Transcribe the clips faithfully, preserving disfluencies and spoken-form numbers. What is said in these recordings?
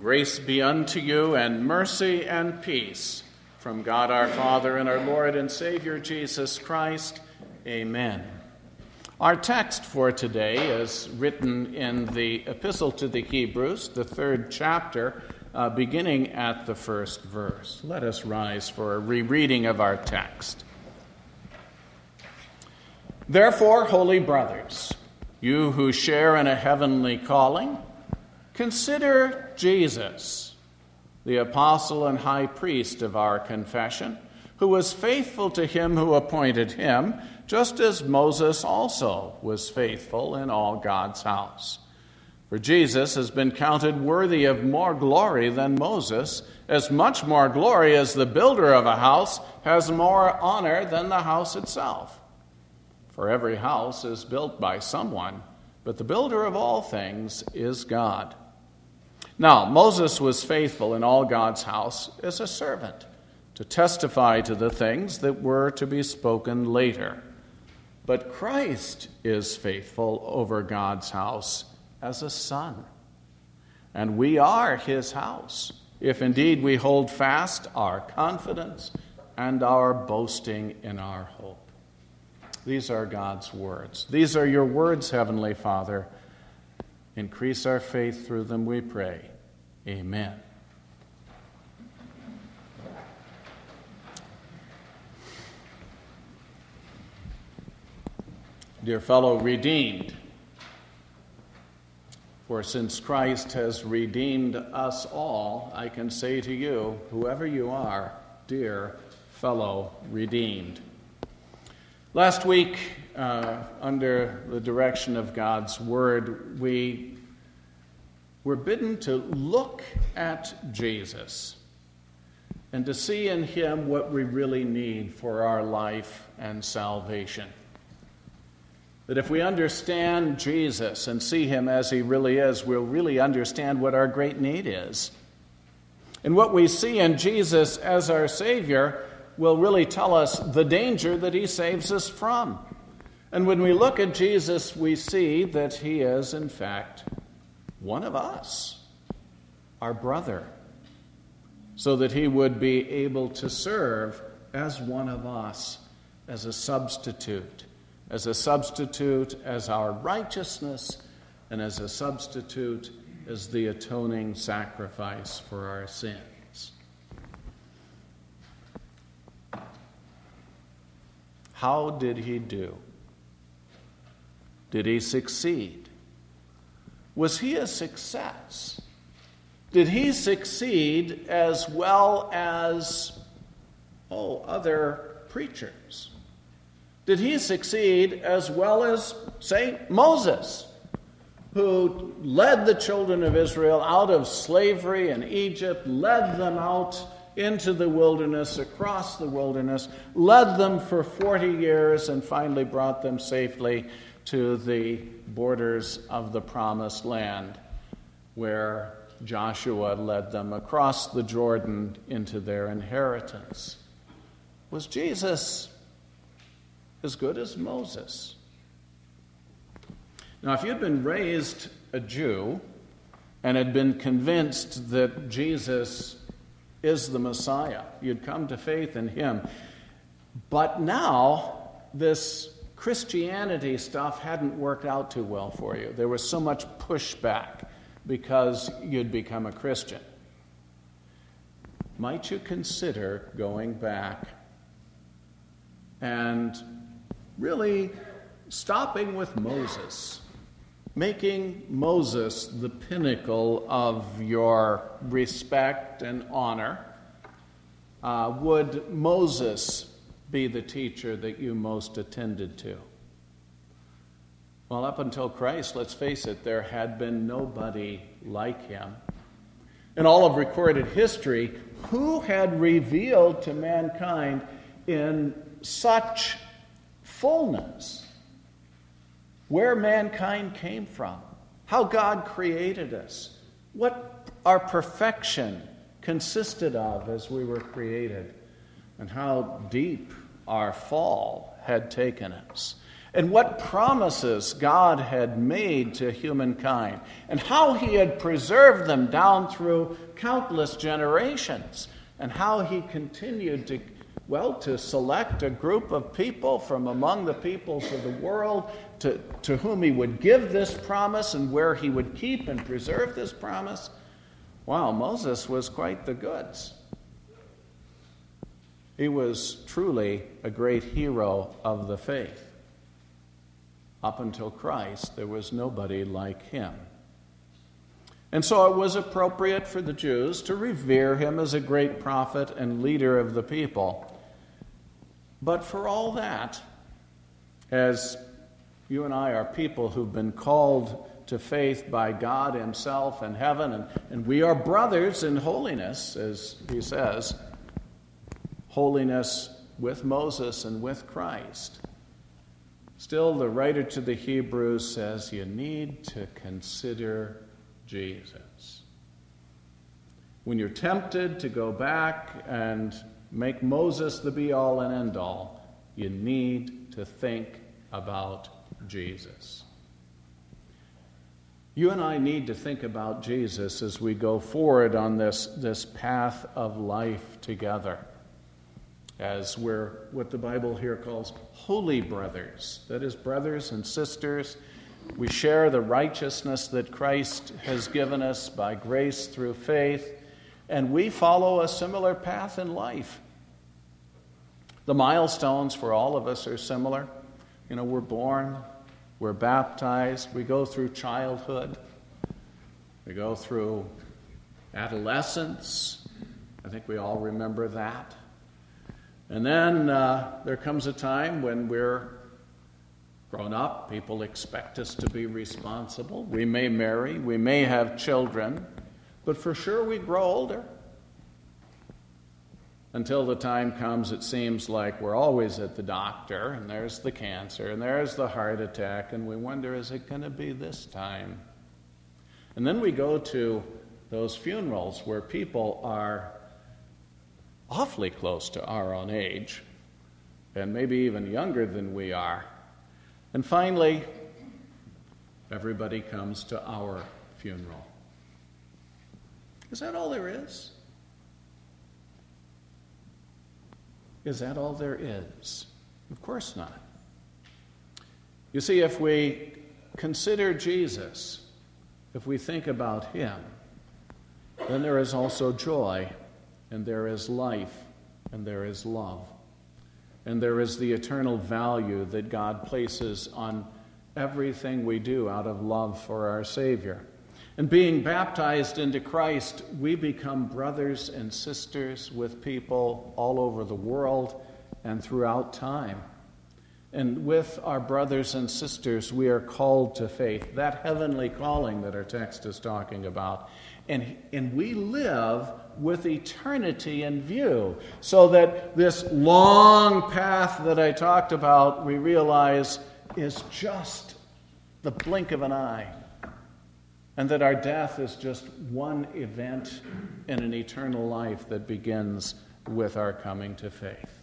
Grace be unto you, and mercy and peace from God our Father and our Lord and Savior Jesus Christ. Amen. Our text for today is written in the Epistle to the Hebrews, the third chapter, uh, beginning at the first verse. Let us rise for a rereading of our text. Therefore, holy brothers, you who share in a heavenly calling, consider Jesus, the apostle and high priest of our confession, who was faithful to him who appointed him, just as Moses also was faithful in all God's house. For Jesus has been counted worthy of more glory than Moses, as much more glory as the builder of a house has more honor than the house itself. For every house is built by someone, but the builder of all things is God. Now, Moses was faithful in all God's house as a servant, to testify to the things that were to be spoken later. But Christ is faithful over God's house as a son. And we are his house, if indeed we hold fast our confidence and our boasting in our hope. These are God's words. These are your words, Heavenly Father. Increase our faith through them, we pray. Amen. Dear fellow redeemed, for since Christ has redeemed us all, I can say to you, whoever you are, dear fellow redeemed. Last week, uh, under the direction of God's Word, we were bidden to look at Jesus and to see in him what we really need for our life and salvation. That if we understand Jesus and see him as he really is, we'll really understand what our great need is. And what we see in Jesus as our Savior will really tell us the danger that he saves us from. And when we look at Jesus, we see that he is, in fact, one of us, our brother, so that he would be able to serve as one of us, as a substitute, as a substitute as our righteousness, and as a substitute as the atoning sacrifice for our sins. How did he do? Did he succeed? Was he a success? Did he succeed as well as, oh, other preachers? Did he succeed as well as, say, Moses, who led the children of Israel out of slavery in Egypt, led them out into the wilderness, across the wilderness, led them for forty years, and finally brought them safely to the borders of the promised land, where Joshua led them across the Jordan into their inheritance? Was Jesus as good as Moses? Now, if you'd been raised a Jew and had been convinced that Jesus is the Messiah, you'd come to faith in him. But now, this Christianity stuff hadn't worked out too well for you. There was so much pushback because you'd become a Christian. Might you consider going back and really stopping with Moses, making Moses the pinnacle of your respect and honor? Uh, would Moses be the teacher that you most attended to? Well, up until Christ, let's face it, there had been nobody like him. In all of recorded history, who had revealed to mankind in such fullness where mankind came from, how God created us, what our perfection consisted of as we were created, and how deep our fall had taken us. and what promises God had made to humankind, and how he had preserved them down through countless generations, and how he continued to, well, to select a group of people from among the peoples of the world to, to whom he would give this promise and where he would keep and preserve this promise. Wow, Moses was quite the goods. He was truly a great hero of the faith. Up until Christ, there was nobody like him. And so it was appropriate for the Jews to revere him as a great prophet and leader of the people. But for all that, as you and I are people who've been called to faith by God himself in heaven, and, and we are brothers in holiness, as he says, holiness with Moses and with Christ. Still, the writer to the Hebrews says you need to consider Jesus. When you're tempted to go back and make Moses the be-all and end-all, you need to think about Jesus. You and I need to think about Jesus as we go forward on this, this path of life together, as we're what the Bible here calls holy brothers. That is, brothers and sisters. We share the righteousness that Christ has given us by grace through faith, and we follow a similar path in life. The milestones for all of us are similar. You know, we're born, we're baptized, we go through childhood, we go through adolescence. I think we all remember that. And then uh, there comes a time when we're grown up. People expect us to be responsible. We may marry, we may have children, but for sure we grow older. Until the time comes, it seems like we're always at the doctor, and there's the cancer, and there's the heart attack, and we wonder, is it going to be this time? And then we go to those funerals where people are awfully close to our own age, and maybe even younger than we are. And finally, everybody comes to our funeral. Is that all there is? Is that all there is? Of course not. You see, if we consider Jesus, if we think about him, then there is also joy, and there is life, and there is love, and there is the eternal value that God places on everything we do out of love for our Savior. And being baptized into Christ, we become brothers and sisters with people all over the world and throughout time. And with our brothers and sisters, we are called to faith, that heavenly calling that our text is talking about. And, and we live with eternity in view, so that this long path that I talked about, we realize, is just the blink of an eye. And that our death is just one event in an eternal life that begins with our coming to faith.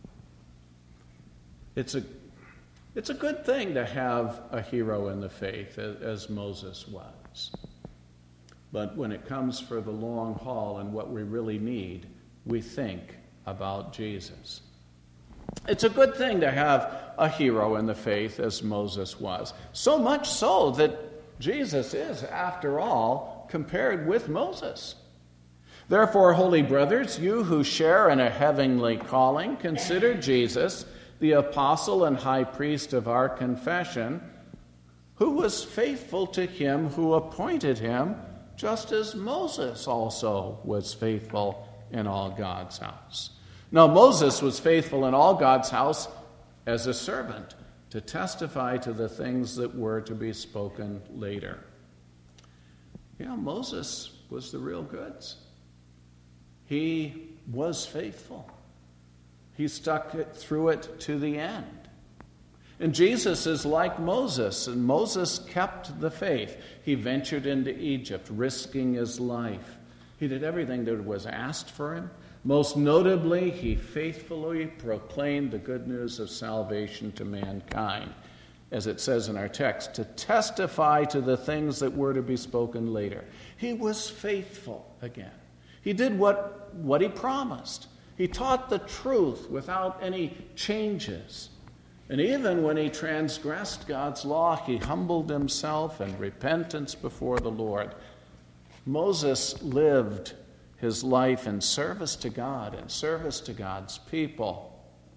It's a, it's a good thing to have a hero in the faith, as, as Moses was. But when it comes for the long haul and what we really need, we think about Jesus. It's a good thing to have a hero in the faith, as Moses was. So much so that Jesus is, after all, compared with Moses. Therefore, holy brothers, you who share in a heavenly calling, consider Jesus, the apostle and high priest of our confession, who was faithful to him who appointed him, just as Moses also was faithful in all God's house. Now, Moses was faithful in all God's house as a servant, to testify to the things that were to be spoken later. Yeah, Moses was the real goods. He was faithful. He stuck it through it to the end. And Jesus is like Moses, and Moses kept the faith. He ventured into Egypt, risking his life. He did everything that was asked for him. Most notably, he faithfully proclaimed the good news of salvation to mankind. as it says in our text, to testify to the things that were to be spoken later. He was faithful again. He did what, what he promised. He taught the truth without any changes. And even when he transgressed God's law, he humbled himself in repentance before the Lord. Moses lived his life in service to God and service to God's people.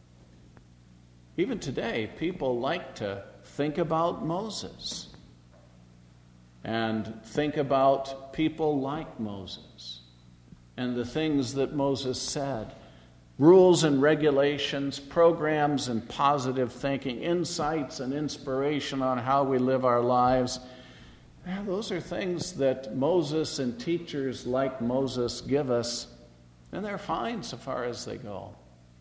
Even today, people like to think about Moses and think about people like Moses and the things that Moses said. Rules and regulations, programs and positive thinking, insights and inspiration on how we live our lives. Yeah, those are things that Moses and teachers like Moses give us, and they're fine so far as they go.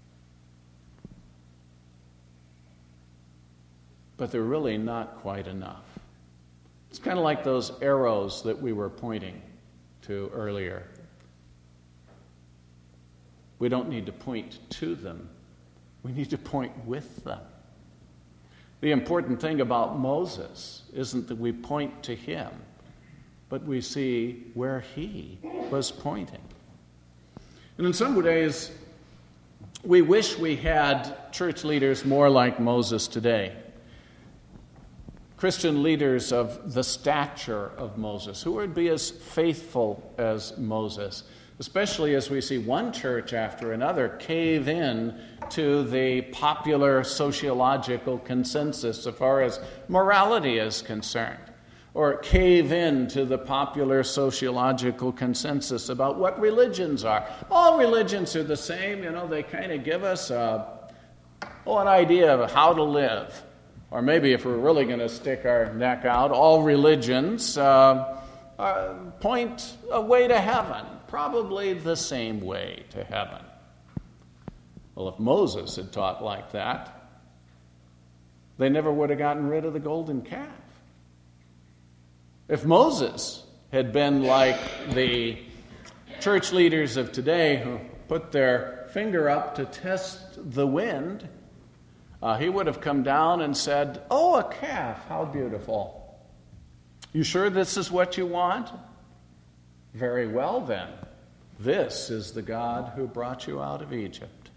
But they're really not quite enough. It's kind of like those arrows that we were pointing to earlier. We don't need to point to them. We need to point with them. The important thing about Moses isn't that we point to him, but we see where he was pointing. And in some ways, we wish we had church leaders more like Moses today. Christian leaders of the stature of Moses, who would be as faithful as Moses, especially as we see one church after another cave in to the popular sociological consensus so far as morality is concerned, or cave in to the popular sociological consensus about what religions are. All religions are the same, you know, they kind of give us a, oh, an idea of how to live. Or maybe if we're really going to stick our neck out, all religions uh, uh, point a way to heaven, probably the same way to heaven. Well, if Moses had taught like that, they never would have gotten rid of the golden calf. If Moses had been like the church leaders of today who put their finger up to test the wind, Uh, he would have come down and said, "Oh, a calf, how beautiful. You sure this is what you want? Very well then. This is the God who brought you out of Egypt."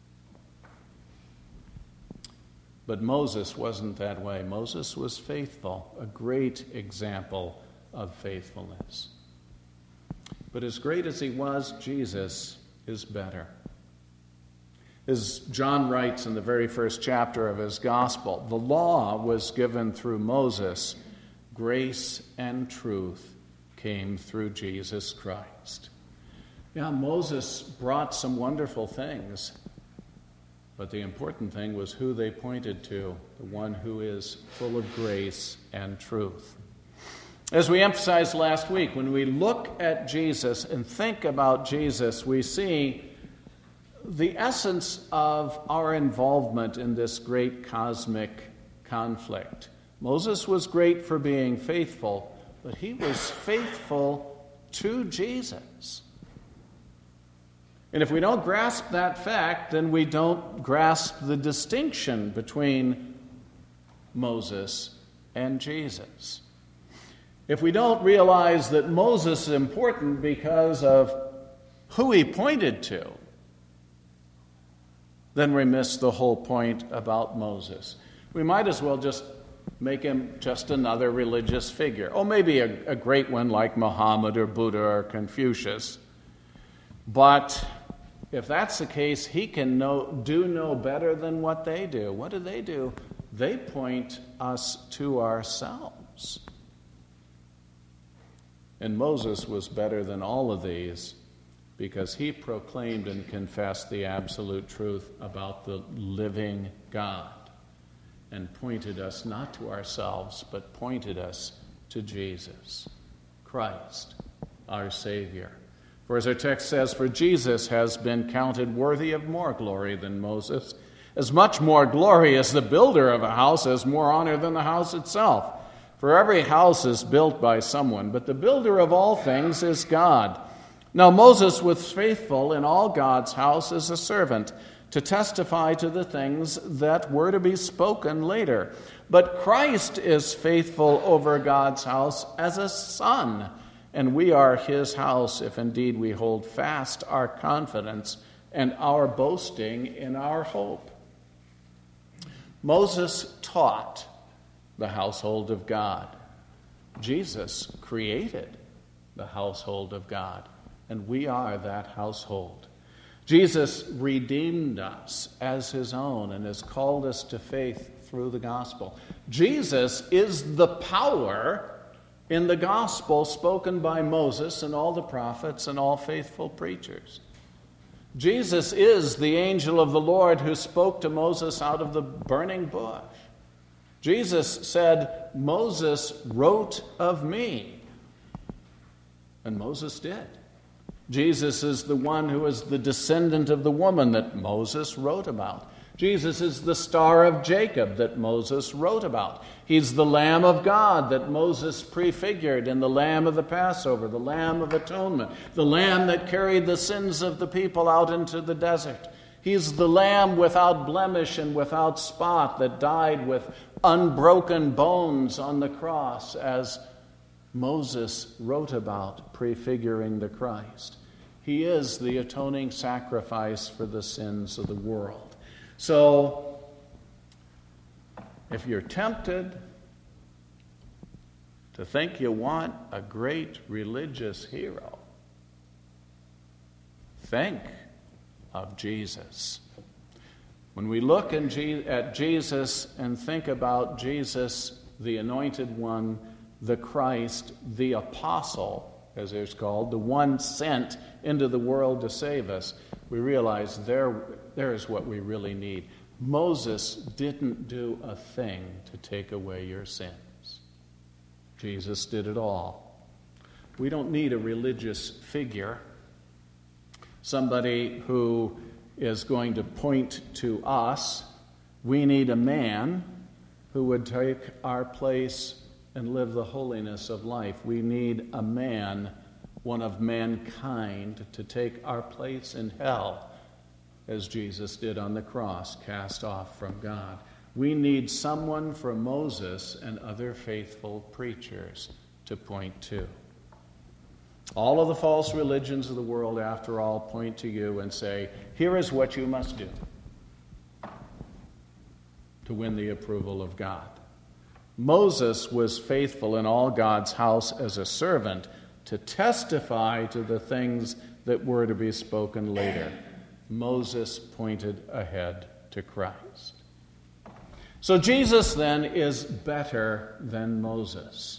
But Moses wasn't that way. Moses was faithful, a great example of faithfulness. But as great as he was, Jesus is better. As John writes in the very first chapter of his gospel, the law was given through Moses. Grace and truth came through Jesus Christ. Yeah, Moses brought some wonderful things, but the important thing was who they pointed to, the one who is full of grace and truth. As we emphasized last week, when we look at Jesus and think about Jesus, we see the essence of our involvement in this great cosmic conflict. Moses was great for being faithful, but he was faithful to Jesus. And if we don't grasp that fact, then we don't grasp the distinction between Moses and Jesus. If we don't realize that Moses is important because of who he pointed to, then we miss the whole point about Moses. We might as well just make him just another religious figure. Oh, maybe a, a great one like Muhammad or Buddha or Confucius. But if that's the case, he can know, do no better than what they do. What do they do? They point us to ourselves. And Moses was better than all of these, because he proclaimed and confessed the absolute truth about the living God and pointed us not to ourselves, but pointed us to Jesus, Christ, our Savior. For as our text says, "For Jesus has been counted worthy of more glory than Moses, as much more glory as the builder of a house has more honor than the house itself. For every house is built by someone, but the builder of all things is God. Now Moses was faithful in all God's house as a servant, to testify to the things that were to be spoken later. But Christ is faithful over God's house as a son, and we are his house if indeed we hold fast our confidence and our boasting in our hope. Moses taught the household of God. Jesus created the household of God, and we are that household. Jesus redeemed us as his own and has called us to faith through the gospel. Jesus is the power in the gospel spoken by Moses and all the prophets and all faithful preachers. Jesus is the angel of the Lord who spoke to Moses out of the burning bush. Jesus said, "Moses wrote of me." And Moses did. Jesus is the one who is the descendant of the woman that Moses wrote about. Jesus is the star of Jacob that Moses wrote about. He's the Lamb of God that Moses prefigured in the Lamb of the Passover, the Lamb of Atonement, the Lamb that carried the sins of the people out into the desert. He's the Lamb without blemish and without spot that died with unbroken bones on the cross, as Moses wrote about, prefiguring the Christ. He is the atoning sacrifice for the sins of the world. So, if you're tempted to think you want a great religious hero, think of Jesus. When we look in Je- at Jesus and think about Jesus, the Anointed One, the Christ, the Apostle, as it's called, the one sent into the world to save us, we realize there, there is what we really need. Moses didn't do a thing to take away your sins. Jesus did it all. We don't need a religious figure, somebody who is going to point to us. We need a man who would take our place and live the holiness of life. We need a man, one of mankind, to take our place in hell, as Jesus did on the cross, cast off from God. We need someone for Moses and other faithful preachers to point to. All of the false religions of the world, after all, point to you and say, here is what you must do to win the approval of God. Moses was faithful in all God's house as a servant to testify to the things that were to be spoken later. Moses pointed ahead to Christ. So Jesus then is better than Moses.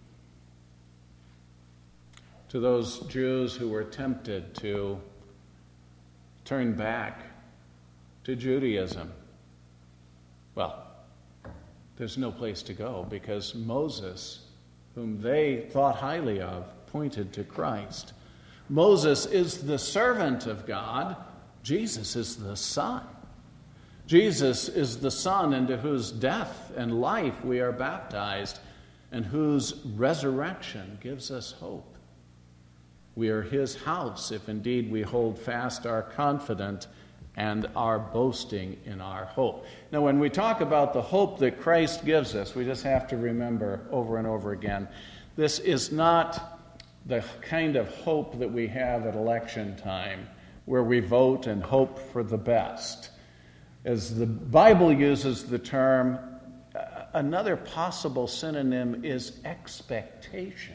To those Jews who were tempted to turn back to Judaism, well, there's no place to go, because Moses, whom they thought highly of, pointed to Christ. Moses is the servant of God. Jesus is the Son. Jesus is the Son into whose death and life we are baptized, and whose resurrection gives us hope. We are his house if indeed we hold fast our confidence and our boasting in our hope. Now, when we talk about the hope that Christ gives us, we just have to remember over and over again, this is not the kind of hope that we have at election time, where we vote and hope for the best. As the Bible uses the term, another possible synonym is expectation.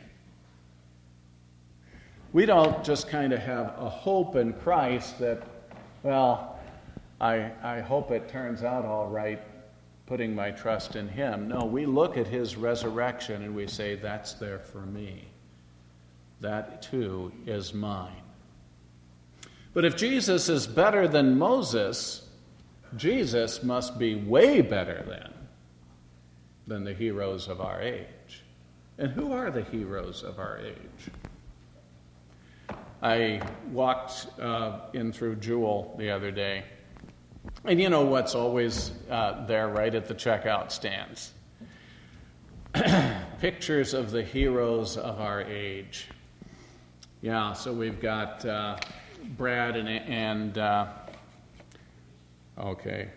We don't just kind of have a hope in Christ that, well, I, I hope it turns out all right, putting my trust in him. No, we look at his resurrection and we say, that's there for me. That too is mine. But if Jesus is better than Moses, Jesus must be way better than, than the heroes of our age. And who are the heroes of our age? I walked uh, in through Jewel the other day, and you know what's always uh, there right at the checkout stands? Pictures of the heroes of our age. Yeah, so we've got uh, Brad and, and uh, Okay.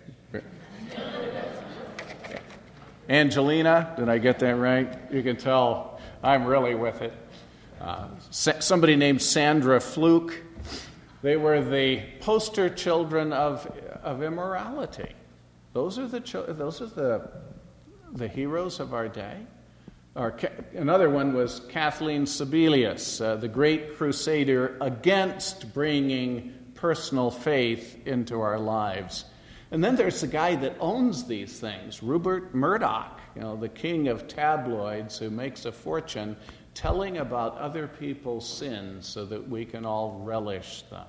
Angelina, did I get that right? You can tell I'm really with it. Uh, somebody named Sandra Fluke. They were the poster children of of immorality. Those are the those are the the heroes of our day. Or another one was Kathleen Sebelius, uh, the great crusader against bringing personal faith into our lives. And then there's the guy that owns these things, Rupert Murdoch, you know, the king of tabloids who makes a fortune telling about other people's sins so that we can all relish them.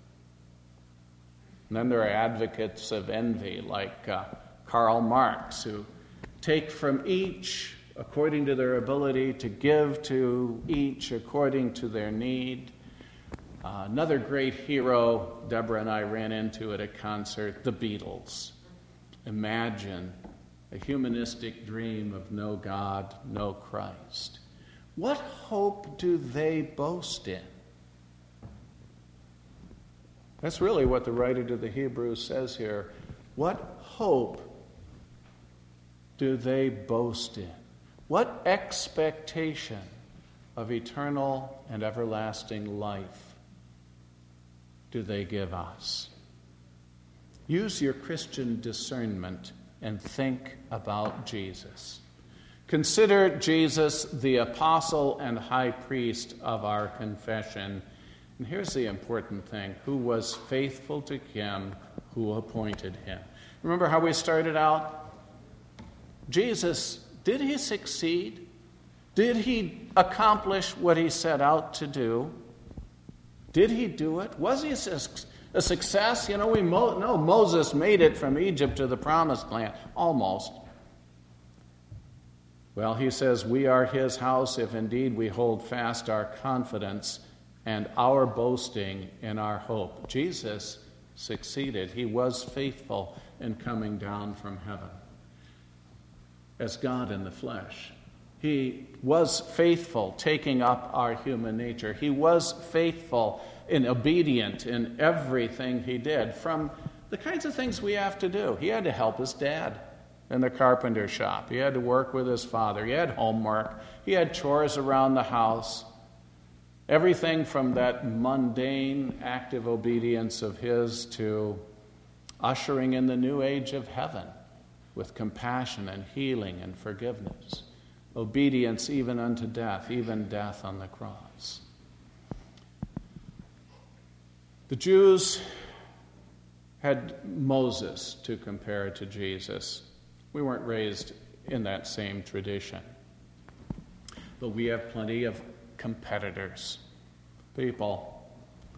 And then there are advocates of envy like uh, Karl Marx, who take from each according to their ability, to give to each according to their need. Uh, another great hero Deborah and I ran into at a concert, the Beatles. Imagine a humanistic dream of no God, no Christ. What hope do they boast in? That's really what the writer to the Hebrews says here. What hope do they boast in? What expectation of eternal and everlasting life do they give us? Use your Christian discernment and think about Jesus. Consider Jesus the apostle and high priest of our confession. And here's the important thing: who was faithful to him who appointed him. Remember how we started out? Jesus, did he succeed? Did he accomplish what he set out to do? Did he do it? Was he a success? You know, we mo- know Moses made it from Egypt to the promised land. Almost. Well, he says, we are his house if indeed we hold fast our confidence and our boasting in our hope. Jesus succeeded. He was faithful in coming down from heaven as God in the flesh. He was faithful taking up our human nature. He was faithful and obedient in everything he did, from the kinds of things we have to do. He had to help his dad in the carpenter shop. He had to work with his father. He had homework. He had chores around the house. Everything from that mundane, active obedience of his to ushering in the new age of heaven with compassion and healing and forgiveness. Obedience even unto death, even death on the cross. The Jews had Moses to compare to Jesus. We weren't raised in that same tradition. But we have plenty of competitors. People.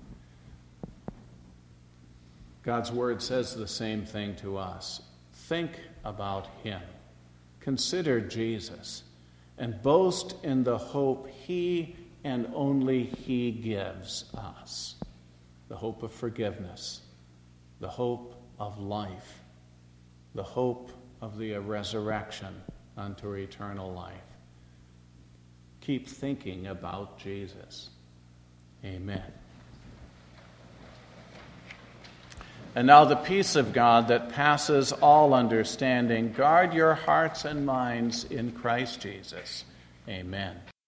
God's word says the same thing to us. Think about him. Consider Jesus. And boast in the hope he and only he gives us. The hope of forgiveness. The hope of life. The hope of the resurrection unto eternal life. Keep thinking about Jesus. Amen. And now the peace of God that passes all understanding, guard your hearts and minds in Christ Jesus. Amen.